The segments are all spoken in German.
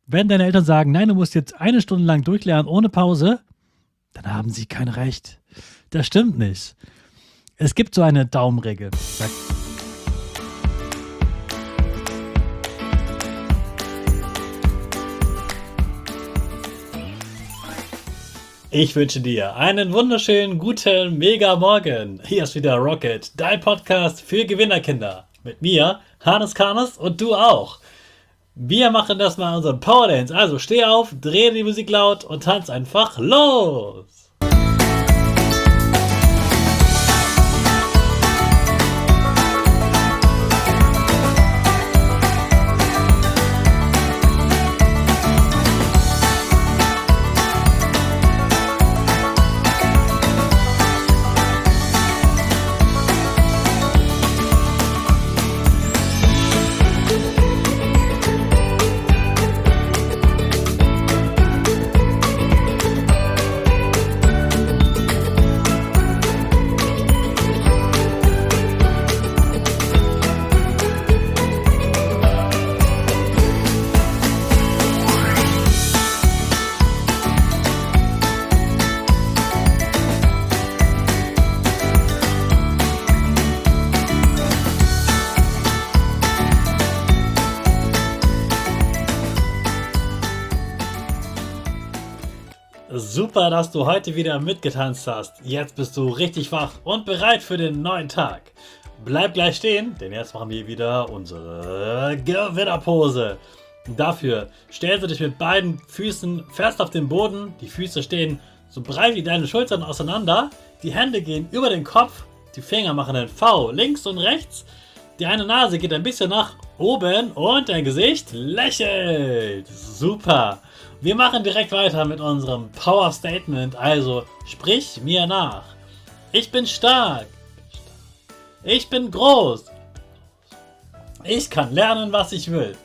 Wenn deine Eltern sagen, nein, du musst jetzt 1 Stunde lang durchlernen ohne Pause, dann haben sie kein Recht. Das stimmt nicht. Es gibt so eine Daumenregel. Ich wünsche dir einen wunderschönen, guten, mega Morgen. Hier ist wieder Rocket, dein Podcast für Gewinnerkinder. Mit mir, Hannes Karnes und du auch. Wir machen das mal unseren Power Dance. Also steh auf, dreh die Musik laut und tanz einfach los. Super, dass du heute wieder mitgetanzt hast. Jetzt bist du richtig wach und bereit für den neuen Tag. Bleib gleich stehen, denn jetzt machen wir wieder unsere Gewinnerpose. Dafür stellst du dich mit beiden Füßen fest auf den Boden. Die Füße stehen so breit wie deine Schultern auseinander. Die Hände gehen über den Kopf. Die Finger machen ein V links und rechts. Die eine Nase geht ein bisschen nach oben und dein Gesicht lächelt. Super. Wir machen direkt weiter mit unserem Power Statement, also sprich mir nach. Ich bin stark. Ich bin groß. Ich kann lernen, was ich will.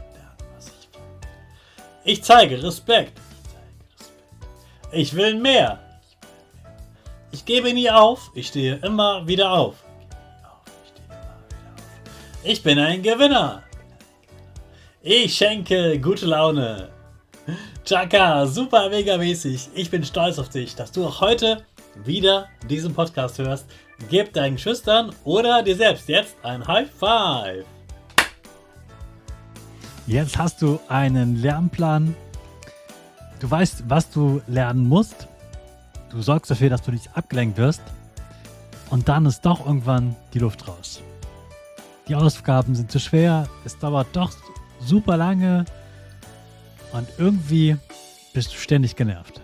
Ich zeige Respekt. Ich will mehr. Ich gebe nie auf. Ich stehe immer wieder auf. Ich bin ein Gewinner. Ich schenke gute Laune. Chaka, super mega mäßig. Ich bin stolz auf dich, dass du auch heute wieder diesen Podcast hörst. Gib deinen Schüchtern oder dir selbst jetzt ein High Five. Jetzt hast du einen Lernplan. Du weißt, was du lernen musst. Du sorgst dafür, dass du nicht abgelenkt wirst. Und dann ist doch irgendwann die Luft raus. Die Aufgaben sind zu schwer. Es dauert doch super lange. Und irgendwie bist du ständig genervt.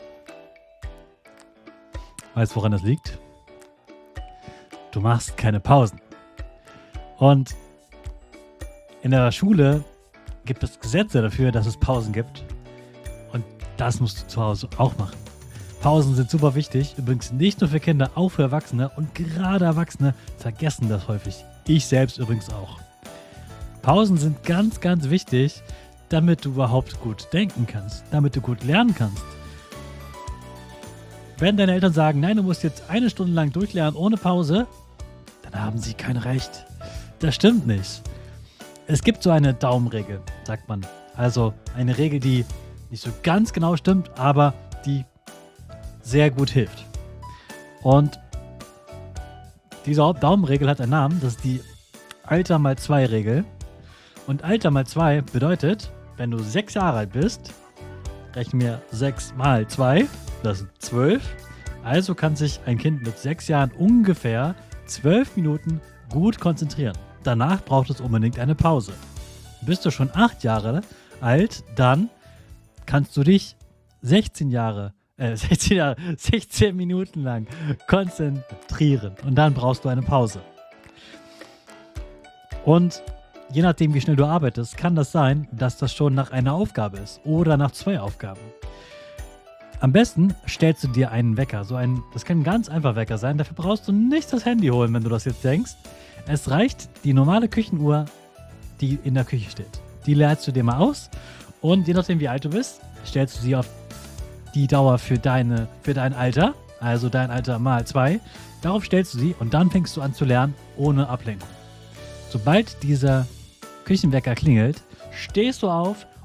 Weißt du, woran das liegt? Du machst keine Pausen. Und in der Schule gibt es Gesetze dafür, dass es Pausen gibt. Und das musst du zu Hause auch machen. Pausen sind super wichtig. Übrigens nicht nur für Kinder, auch für Erwachsene. Und gerade Erwachsene vergessen das häufig. Ich selbst übrigens auch. Pausen sind ganz, ganz wichtig, damit du überhaupt gut denken kannst, damit du gut lernen kannst. Wenn deine Eltern sagen, nein, du musst jetzt 1 Stunde lang durchlernen ohne Pause, dann haben sie kein Recht. Das stimmt nicht. Es gibt so eine Daumenregel, sagt man. Also eine Regel, die nicht so ganz genau stimmt, aber die sehr gut hilft. Und diese Daumenregel hat einen Namen, das ist die Alter mal 2 Regel. Und Alter mal 2 bedeutet, wenn du 6 Jahre alt bist, rechnen wir 6 mal 2, das sind 12. Also kann sich ein Kind mit 6 Jahren ungefähr 12 Minuten gut konzentrieren. Danach braucht es unbedingt eine Pause. Bist du schon 8 Jahre alt, dann kannst du dich 16 Minuten lang konzentrieren. Und dann brauchst du eine Pause. Und je nachdem, wie schnell du arbeitest, kann das sein, dass das schon nach einer Aufgabe ist oder nach 2 Aufgaben. Am besten stellst du dir einen Wecker. Das kann ein ganz einfacher Wecker sein. Dafür brauchst du nicht das Handy holen, wenn du das jetzt denkst. Es reicht die normale Küchenuhr, die in der Küche steht. Die lädst du dir mal aus und je nachdem, wie alt du bist, stellst du sie auf die Dauer für dein Alter, also dein Alter mal 2. Darauf stellst du sie und dann fängst du an zu lernen, ohne Ablenkung. Sobald dieser Küchenwecker klingelt, stehst du auf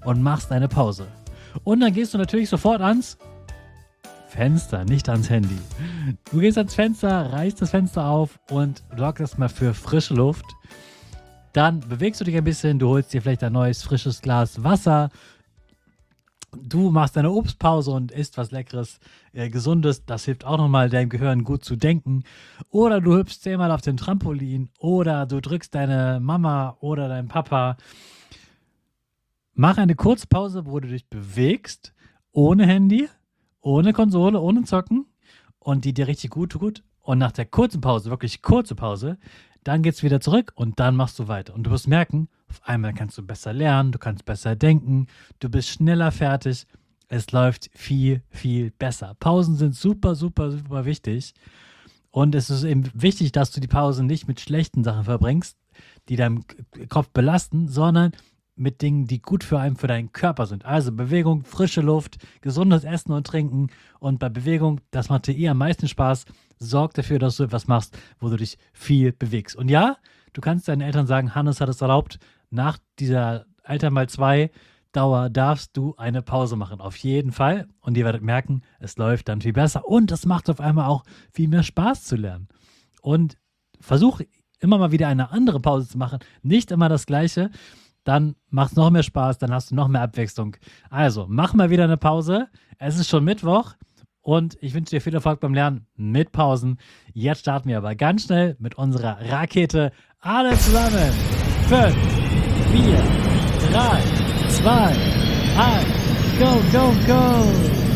und machst eine Pause. Und dann gehst du natürlich sofort ans Fenster, nicht ans Handy. Du gehst ans Fenster, reißt das Fenster auf und sorgst erstmal für frische Luft. Dann bewegst du dich ein bisschen, du holst dir vielleicht ein neues, frisches Glas Wasser. Du machst eine Obstpause und isst was Leckeres, Gesundes. Das hilft auch nochmal, deinem Gehirn gut zu denken. Oder du hüpfst 10-mal auf dem Trampolin. Oder du drückst deine Mama oder deinen Papa. Mach eine kurze Pause, wo du dich bewegst. Ohne Handy, ohne Konsole, ohne Zocken. Und die dir richtig gut tut. Und nach der kurzen Pause, wirklich kurze Pause, dann geht's wieder zurück und dann machst du weiter. Und du wirst merken, auf einmal kannst du besser lernen, du kannst besser denken, du bist schneller fertig. Es läuft viel, viel besser. Pausen sind super, super, super wichtig. Und es ist eben wichtig, dass du die Pausen nicht mit schlechten Sachen verbringst, die deinen Kopf belasten, sondern mit Dingen, die gut für deinen Körper sind. Also Bewegung, frische Luft, gesundes Essen und Trinken. Und bei Bewegung, das macht dir eh am meisten Spaß, sorg dafür, dass du etwas machst, wo du dich viel bewegst. Und ja, du kannst deinen Eltern sagen, Hannes hat es erlaubt, nach dieser Eltern mal 2 Dauer darfst du eine Pause machen. Auf jeden Fall. Und ihr werdet merken, es läuft dann viel besser. Und es macht auf einmal auch viel mehr Spaß zu lernen. Und versuch immer mal wieder eine andere Pause zu machen. Nicht immer das Gleiche. Dann macht es noch mehr Spaß, dann hast du noch mehr Abwechslung. Also, mach mal wieder eine Pause. Es ist schon Mittwoch und ich wünsche dir viel Erfolg beim Lernen mit Pausen. Jetzt starten wir aber ganz schnell mit unserer Rakete. Alle zusammen. 5, 4, 3, 2, 1. Go, go, go!